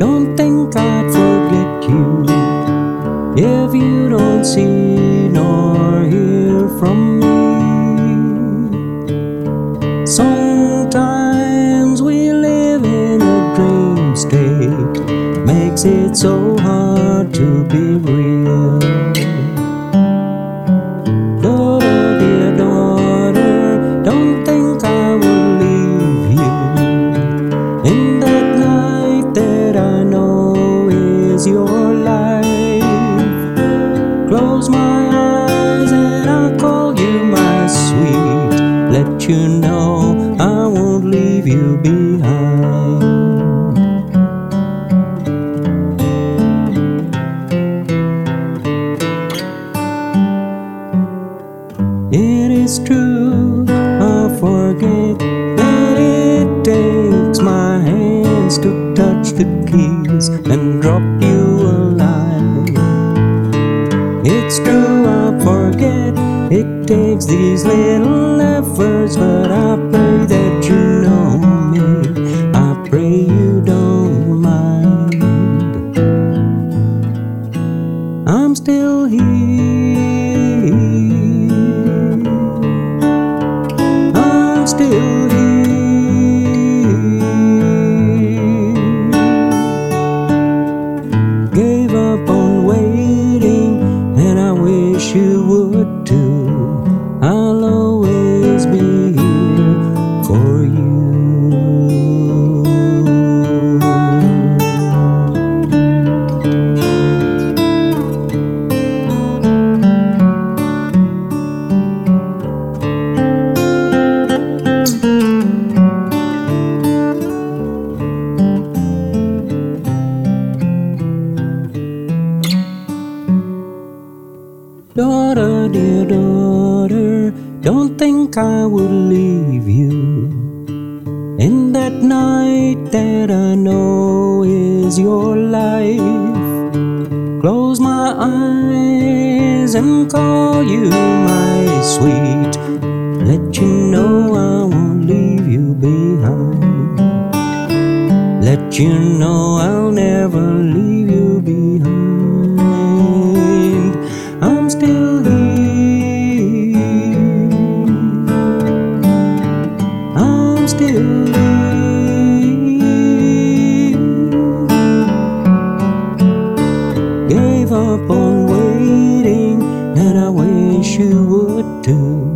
Don't think I'd forget you if you don't see nor hear from me. Sometimes we live in a dream state, makes it so hard to be real. Daughter, dear daughter, don't think I will leave you in that night that I know is your life. Close my eyes and I'll call you my sweet, let you know I won't leave you behind. It is true, I forget that it takes my hands to touch the keys and drop you a line. It's true, I forget it takes these little efforts, but I pray that you know me, I pray you don't mind. I'm still here, I'm still here. Gave up on waiting, and I wish you would too. I'll always be here for you. Daughter, dear daughter, don't think I would leave you in that night that I know is your life. Close my eyes and call you my sweet, let you know I won't leave you behind. Let you know I'll never leave you behind. I'm still here, I'm still here. Gave up on waiting, and I wish you would too.